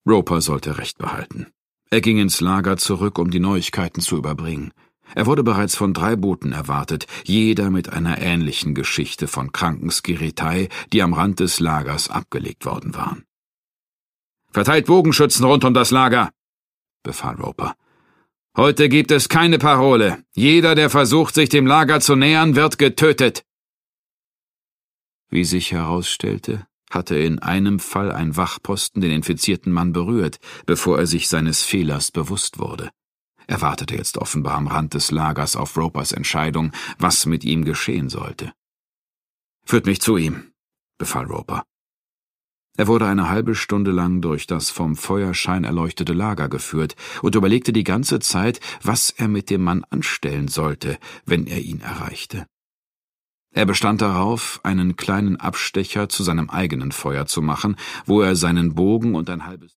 Roper sollte Recht behalten. Er ging ins Lager zurück, um die Neuigkeiten zu überbringen. Er wurde bereits von 3 Booten erwartet, jeder mit einer ähnlichen Geschichte von Krankenskiritei, die am Rand des Lagers abgelegt worden waren. »Verteilt Bogenschützen rund um das Lager«, befahl Roper. »Heute gibt es keine Parole. Jeder, der versucht, sich dem Lager zu nähern, wird getötet.« Wie sich herausstellte, hatte in einem Fall ein Wachposten den infizierten Mann berührt, bevor er sich seines Fehlers bewusst wurde. Er wartete jetzt offenbar am Rand des Lagers auf Ropers Entscheidung, was mit ihm geschehen sollte. »Führt mich zu ihm«, befahl Roper. Er wurde eine halbe Stunde lang durch das vom Feuerschein erleuchtete Lager geführt und überlegte die ganze Zeit, was er mit dem Mann anstellen sollte, wenn er ihn erreichte. Er bestand darauf, einen kleinen Abstecher zu seinem eigenen Feuer zu machen, wo er seinen Bogen und ein halbes